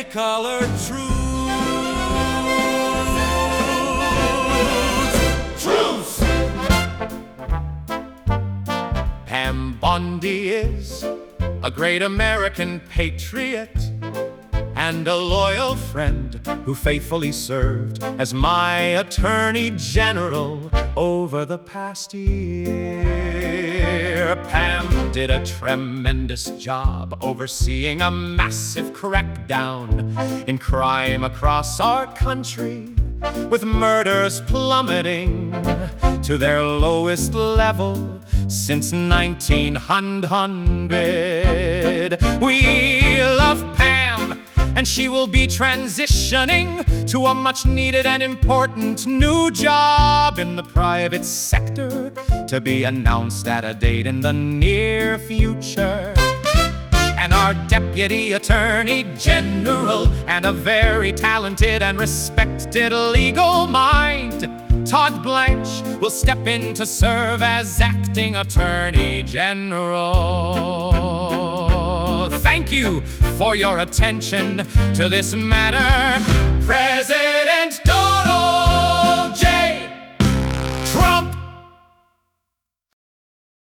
Technicolor truths. Pam Bondi is a great American patriot and a loyal friend who faithfully served as my Attorney General over the past year. Pam did a tremendous job overseeing a massive crackdown in crime across our country, with murders plummeting to their lowest level since 1900. We love Pam, and she will be transitioning to a much-needed and important new job in the private sector, to be announced at a date in the near future. And our Deputy Attorney General, and a very talented and respected legal mind, Todd Blanche, will step in to serve as Acting Attorney General. Thank you for your attention to this matter.